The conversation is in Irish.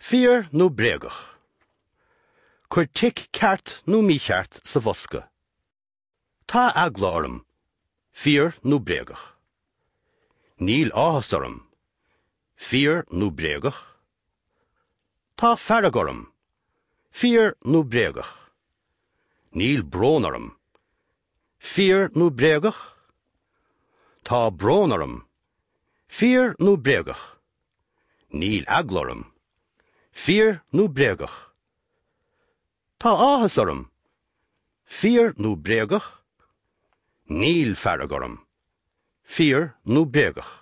Fíor nó bréagach. Chuir tic ceart nó mícheart sa bhosca. Tá agla orm. Fíor nó bréagach. Níl áthas orm. Fíor nó bréagach. Tá fearg orm. Fíor nó bréagach. Níl brón orm. Fíor nó bréagach. Tá brón orm. Fíor nó bréagach. Níl agla orm. Fíor nó bréagach. Tá áthas orm. Fíor nó bréagach. Níl fearg orm. Fíor nó bréagach.